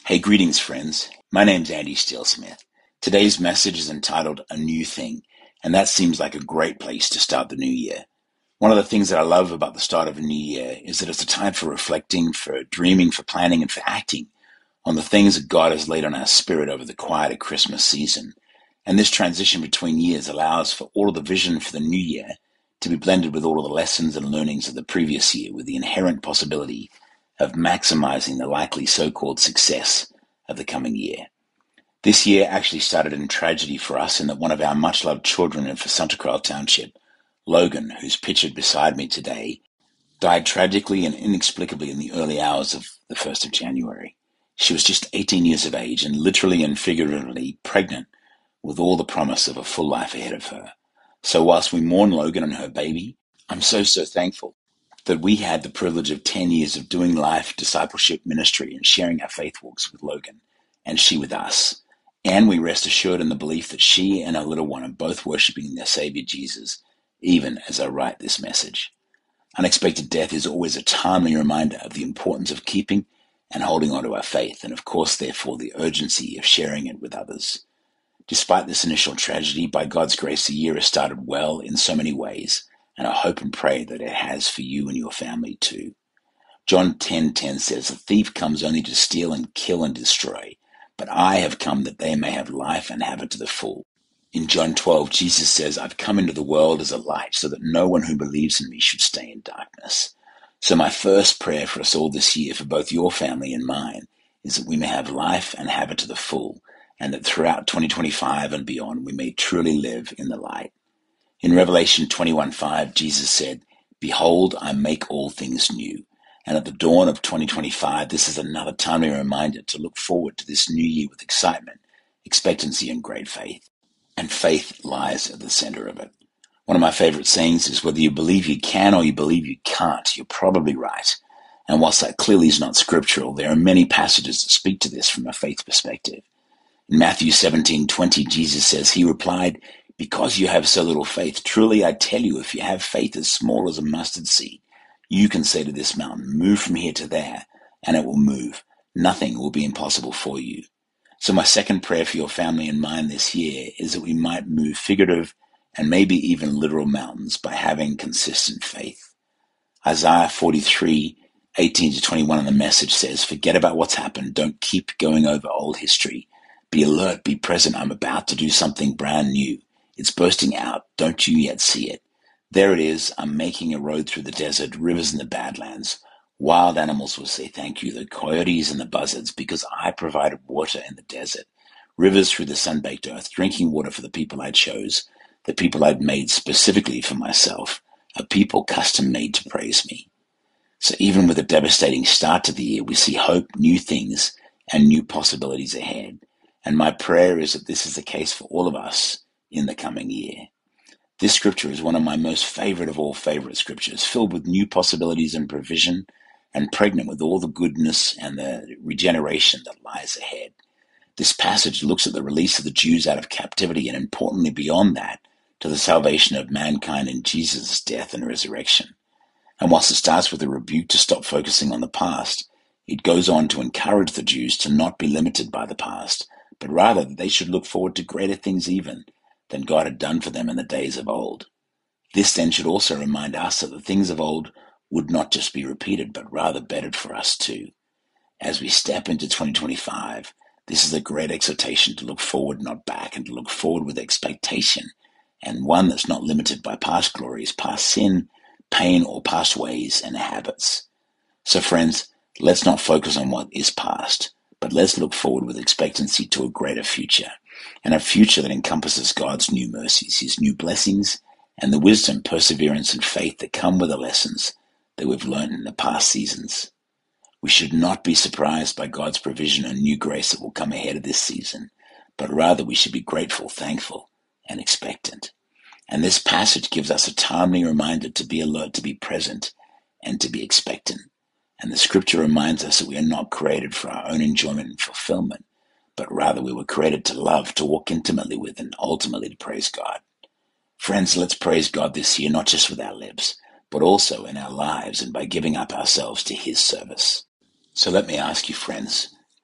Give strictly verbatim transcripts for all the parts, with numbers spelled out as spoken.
Hey, greetings, friends. My name's Andy Steele-Smith. Today's message is entitled A New Thing, and that seems like a great place to start the new year. One of the things that I love about the start of a new year is that it's a time for reflecting, for dreaming, for planning, and for acting on the things that God has laid on our spirit over the quieter Christmas season. And this transition between years allows for all of the vision for the new year to be blended with all of the lessons and learnings of the previous year, with the inherent possibility of maximizing the likely so-called success of the coming year. This year actually started in tragedy for us in that one of our much-loved children in Santa Township, Logan, who's pictured beside me today, died tragically and inexplicably in the early hours of the first of January. She was just eighteen years of age and literally and figuratively pregnant with all the promise of a full life ahead of her. So whilst we mourn Logan and her baby, I'm so, so thankful that we had the privilege of ten years of doing life, discipleship, ministry, and sharing our faith walks with Logan, and she with us. And we rest assured in the belief that she and our little one are both worshiping their Savior Jesus, even as I write this message. Unexpected death is always a timely reminder of the importance of keeping and holding on to our faith, and of course, therefore, the urgency of sharing it with others. Despite this initial tragedy, by God's grace, the year has started well in so many ways, and I hope and pray that it has for you and your family too. John ten ten says, "The thief comes only to steal and kill and destroy, but I have come that they may have life and have it to the full." In John twelve, Jesus says, "I've come into the world as a light so that no one who believes in me should stay in darkness." So my first prayer for us all this year, for both your family and mine, is that we may have life and have it to the full, and that throughout twenty twenty-five and beyond, we may truly live in the light. In Revelation twenty-one five, Jesus said, "Behold, I make all things new." And at the dawn of twenty twenty-five, this is another timely reminder to look forward to this new year with excitement, expectancy, and great faith. And faith lies at the center of it. One of my favorite sayings is, whether you believe you can or you believe you can't, you're probably right. And whilst that clearly is not scriptural, there are many passages that speak to this from a faith perspective. In Matthew seventeen twenty, Jesus says, he replied, "Because you have so little faith, truly I tell you, if you have faith as small as a mustard seed, you can say to this mountain, 'Move from here to there,' and it will move. Nothing will be impossible for you." So my second prayer for your family and mine this year is that we might move figurative and maybe even literal mountains by having consistent faith. Isaiah forty-three eighteen to twenty-one in the Message says, "Forget about what's happened. Don't keep going over old history. Be alert, be present. I'm about to do something brand new. It's bursting out. Don't you yet see it? There it is. I'm making a road through the desert, rivers in the Badlands. Wild animals will say thank you, the coyotes and the buzzards, because I provided water in the desert, rivers through the sun-baked earth, drinking water for the people I chose, the people I'd made specifically for myself, a people custom-made to praise me." So even with a devastating start to the year, we see hope, new things, and new possibilities ahead. And my prayer is that this is the case for all of us in the coming year. This scripture is one of my most favorite of all favorite scriptures, filled with new possibilities and provision, and pregnant with all the goodness and the regeneration that lies ahead. This passage looks at the release of the Jews out of captivity, and importantly beyond that, to the salvation of mankind in Jesus' death and resurrection. And whilst it starts with a rebuke to stop focusing on the past, it goes on to encourage the Jews to not be limited by the past, but rather that they should look forward to greater things even than God had done for them in the days of old. This then should also remind us that the things of old would not just be repeated, but rather bettered for us too. As we step into twenty twenty-five, this is a great exhortation to look forward, not back, and to look forward with expectation, and one that's not limited by past glories, past sin, pain, or past ways and habits. So friends, let's not focus on what is past, but let's look forward with expectancy to a greater future, and a future that encompasses God's new mercies, his new blessings, and the wisdom, perseverance, and faith that come with the lessons that we've learned in the past seasons. We should not be surprised by God's provision and new grace that will come ahead of this season, but rather we should be grateful, thankful, and expectant. And this passage gives us a timely reminder to be alert, to be present, and to be expectant. And the scripture reminds us that we are not created for our own enjoyment and fulfillment, but rather we were created to love, to walk intimately with, and ultimately to praise God. Friends, let's praise God this year, not just with our lips, but also in our lives and by giving up ourselves to his service. So let me ask you, friends,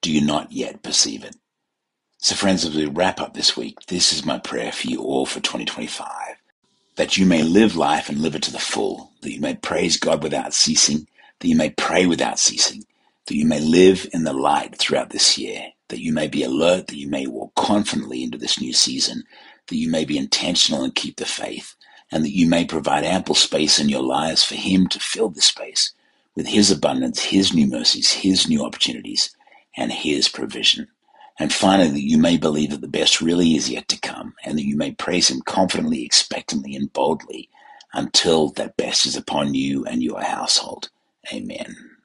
do you not yet perceive it? So friends, as we wrap up this week, this is my prayer for you all for twenty twenty-five. That you may live life and live it to the full, that you may praise God without ceasing, that you may pray without ceasing, that you may live in the light throughout this year, that you may be alert, that you may walk confidently into this new season, that you may be intentional and keep the faith, and that you may provide ample space in your lives for Him to fill this space with His abundance, His new mercies, His new opportunities, and His provision. And finally, that you may believe that the best really is yet to come, and that you may praise Him confidently, expectantly, and boldly until that best is upon you and your household. Amen.